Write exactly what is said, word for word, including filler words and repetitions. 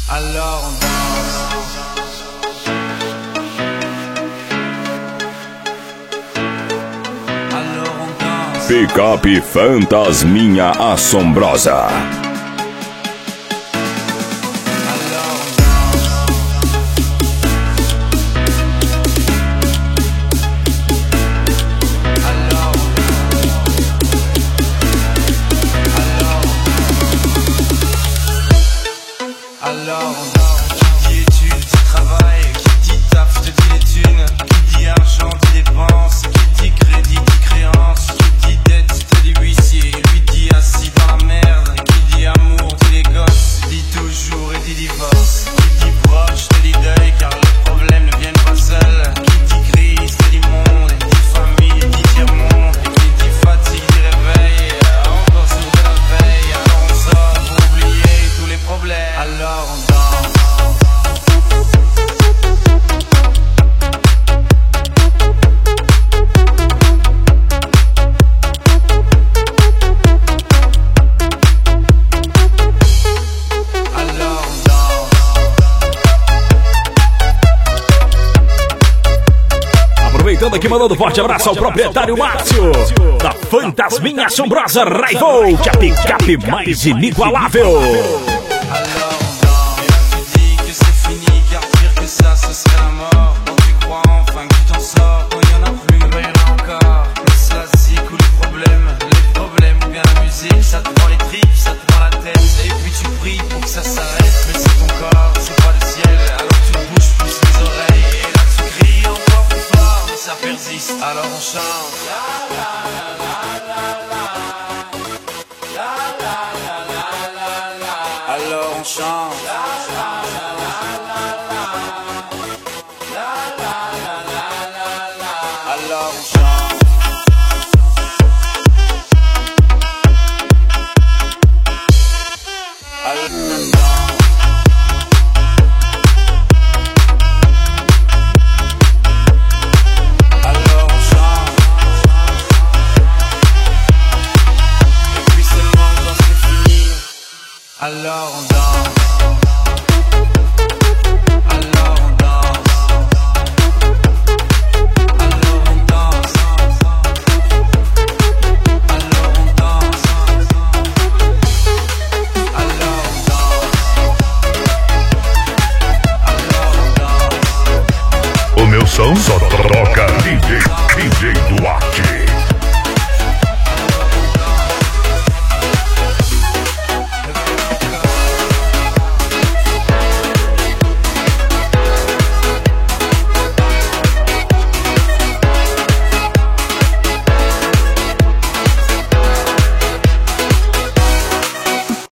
Alors on danse. Alors on danse. Picape Fantasminha Assombrosa. Alors qui dit études, dit travail, qui dit taf, te dit les thunes, qui dit argent, dit dépenses, qui dit crédit, dit créance, qui dit dette, te dit huissier, lui dit assis dans la merde, qui dit amour, dit les gosses, dit toujours et dit divorce, qui dit proche, te dit deuil, car les problèmes ne viennent pas seuls, qui dit crise, te dit monde, dit famille, dit tiers-monde, qui dit fatigue, dit réveil, encore sourd de la veille, alors on sort pour oublier tous les problèmes. Alors on danse. Alors on danse. Aproveitando aqui, mandando um forte abraço ao proprietário Márcio da Fantasminha Assombrosa Raivolt, a picape mais inigualável. Alors on danse. Et là tu dis que c'est fini, car pire que ça ce serait la mort. Donc tu crois enfin que tu t'en sors. Quand il y en a plus, ben y en a encore. Le classique ou les problèmes, les problèmes ou bien la musique, ça te prend les tripes, ça te prend la tête. Et puis tu pries pour que ça s'arrête. Mais c'est ton corps, c'est pas le ciel. Alors tu bouges plus les oreilles. Et là tu cries encore plus fort, mais ça persiste. Alors on chante. Alors on chante.